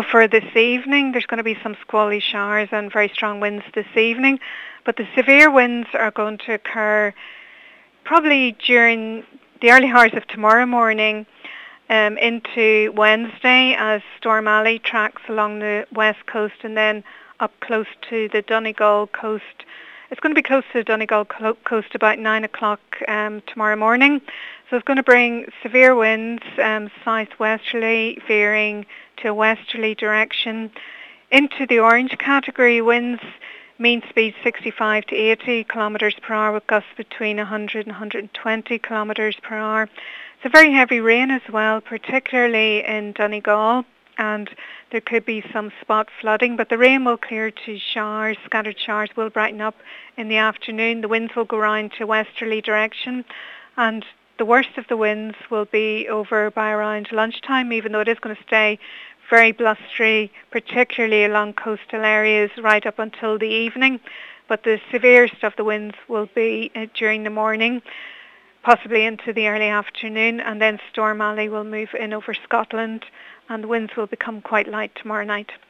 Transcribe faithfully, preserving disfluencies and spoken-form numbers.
for this evening, there's going to be some squally showers and very strong winds this evening, but the severe winds are going to occur probably during the early hours of tomorrow morning um, into Wednesday as Storm Alley tracks along the west coast and then up close to the Donegal coast. It's going to be close to the Donegal coast about nine o'clock um, tomorrow morning. So it's going to bring severe winds, um, southwesterly, veering to a westerly direction. Into the orange category, winds mean speed sixty-five to eighty kilometres per hour with gusts between one hundred and one hundred twenty kilometres per hour. It's a very heavy rain as well, particularly in Donegal, and there could be some spot flooding, but the rain will clear to showers. Scattered showers will brighten up in the afternoon. The winds will go round to westerly direction, and the worst of the winds will be over by around lunchtime, even though it is going to stay very blustery, particularly along coastal areas right up until the evening. But the severest of the winds will be uh, during the morning, possibly into the early afternoon, and then Storm Alley will move in over Scotland, and the winds will become quite light tomorrow night.